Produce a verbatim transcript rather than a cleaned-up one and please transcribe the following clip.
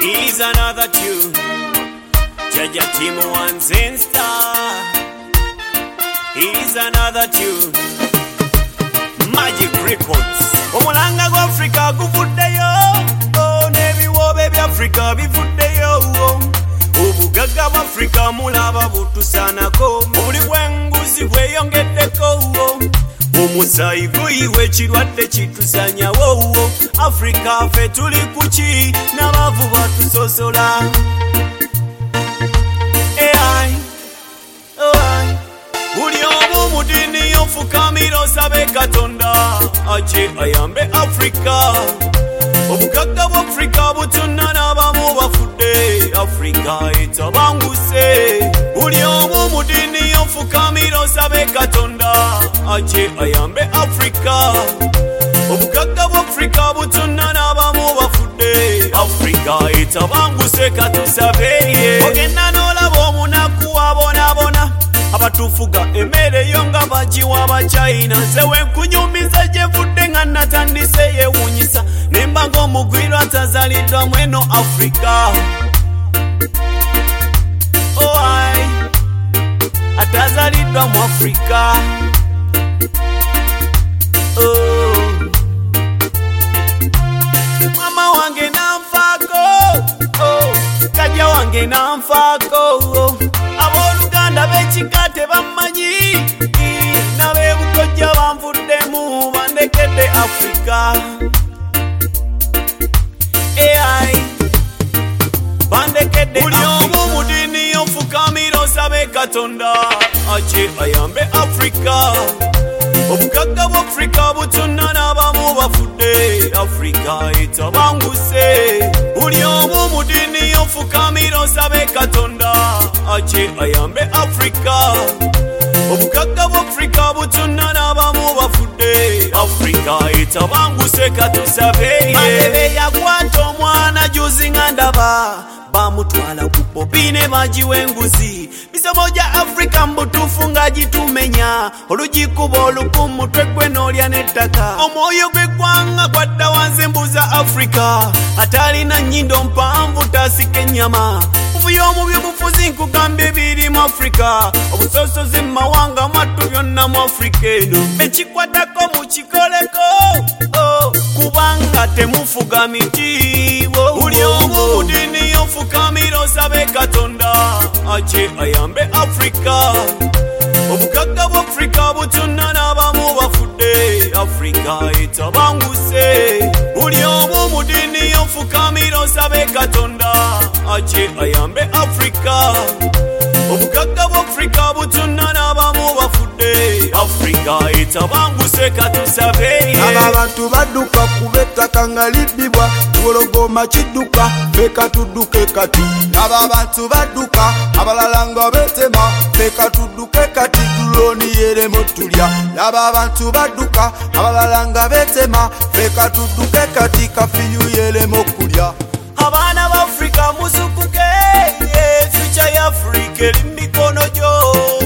Here's another tune. Jaja Timo and Star. Here's another tune. Magic Records. Omulanga go Africa guvuddeyo. Oh, nebiwo baby Africa bivuddeyo. Obugaga bwa Africa mulaba butusanako. Obuli bw'enguzi bweyongeddeko. Omusaayi guyiwe kirwadde kitusanyawo. Africa ffe tuli kuki n'abavu batusosola. Ai, ai, buli omu mu ddiini yofukamira osabe Katonda aje ayambe Africa. Obugagga bwa Africa butonna n'abamu bafudde. Africa etabanguse. Buli omu mu ddiini yofukamira osabe Katonda aje ayambe Africa. Obugagga bwa Africa butonna n'abamu bafudde. Africa etabanguse katusabe. Ogenda n'olaba omunaku abonabona abatufuga emmere yo nga bagiwa Abachina. Nze wenkunyumiza gye vudde nga natandise yeewuunyisa nemba ng'omugwirwa atazaliddwa mweno Africa. Oh ai, atazaliddwa mu Africa. Oh, mama wange nanfaako. Oh, kajja wange nanfaako. Oh, abooluganda b'ekika tebammanyi n'abeebukojja banvuddemu bandekedde Africa. Ai, bandekedde buli omu mu ddiini yofukamira osabe Katonda aje ayambe Africa. Obugagga bwa Africa butonna n'abamu bafudde. Africa etabanguse. Buli omu mu ddiini yofukamira osabe Katonda aje ayambe Africa. Obugagga bwa Africa butonna n'abamu bafudde. Africa etabanguse katusabe. Malebe yakwata omwana juzi nga ndaba bamutwala ku bobi ne bagiwa enguzi. Bisomo gya Africa mbutuufu nga gitumenya. Olugikuba oluku mutwe gwe n'olya n'ettaka. Omwoyo gw'eggwanga gwadda wanze mbuza Africa. Atalina nnyindo mpanvu tasika ennyama. Buvuyo omubi obufuzi nkugambye biri mu Africa. Obusosozi mu mawanga mwattu byonna mu Africa eno. Bekikwatako mukikoleko. Oh, kubanga temufuga miti. Buli omu mu ddiini yofukamira osabe Katonda aje ayambe Africa. Obugagga bwa Africa butonna n'abamu bafudde. Africa etabanguse. Buli omu mu ddiini yofukamira osabe Katonda aje ayambe Africa. Obugagga bwa Africa butonna n'abamu bafudde. Africa etabanguse katusabe. Aba abantu badduka kuba ettaka nga liddibwa. Wologoma kidduka feka tudduke kati. Aba abantu badduka abalala nga betema feka tudduke kati. Tuloni yeremo tulya. Aba abantu badduka abalala nga betema feka tudduke kati. Kafiyu yeremo kulya. Abaana ba Africa muzukuke. Future ya Africa eri mu mikono gyo.